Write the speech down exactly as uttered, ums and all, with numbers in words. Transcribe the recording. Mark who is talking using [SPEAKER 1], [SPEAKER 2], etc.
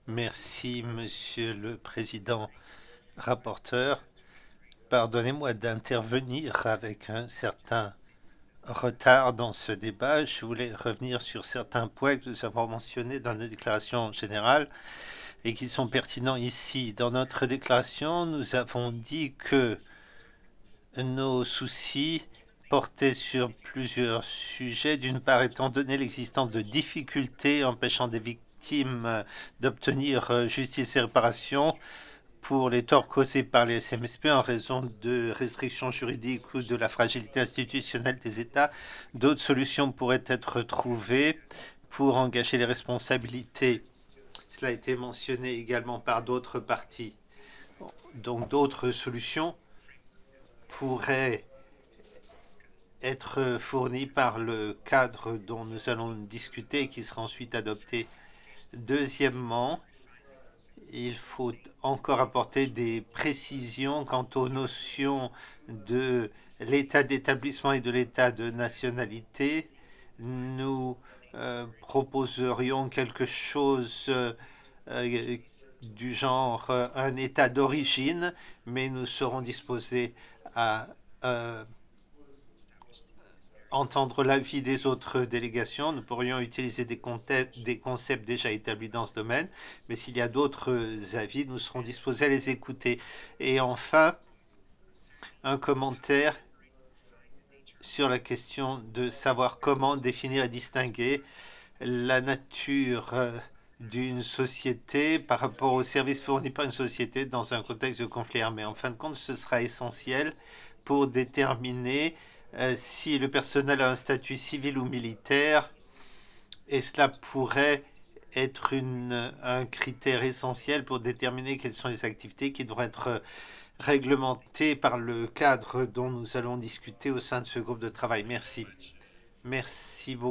[SPEAKER 1] Merci, Monsieur le Président rapporteur. Pardonnez-moi d'intervenir avec un certain retard dans ce débat. Je voulais revenir sur certains points que nous avons mentionnés dans nos déclarations générales et qui sont pertinents ici. Dans notre déclaration, nous avons dit que nos soucis portaient sur plusieurs sujets. D'une part, étant donné l'existence de difficultés empêchant des victimes d'obtenir justice et réparation, pour les torts causés par les S M S P en raison de restrictions juridiques ou de la fragilité institutionnelle des États, d'autres solutions pourraient être trouvées pour engager les responsabilités. Cela a été mentionné également par d'autres parties. Donc d'autres solutions pourraient être fournies par le cadre dont nous allons discuter et qui sera ensuite adopté. Deuxièmement, il faut encore apporter des précisions quant aux notions de l'état d'établissement et de l'état de nationalité. Nous euh, proposerions quelque chose euh, du genre euh, un état d'origine, mais nous serons disposés à euh, entendre l'avis des autres délégations. Nous pourrions utiliser des, des concepts déjà établis dans ce domaine, mais s'il y a d'autres avis, nous serons disposés à les écouter. Et enfin, un commentaire sur la question de savoir comment définir et distinguer la nature euh, d'une société par rapport aux services fournis par une société dans un contexte de conflit armé. En fin de compte, ce sera essentiel pour déterminer euh, si le personnel a un statut civil ou militaire, et cela pourrait être une, un critère essentiel pour déterminer quelles sont les activités qui devraient être réglementées par le cadre dont nous allons discuter au sein de ce groupe de travail. Merci. Merci beaucoup.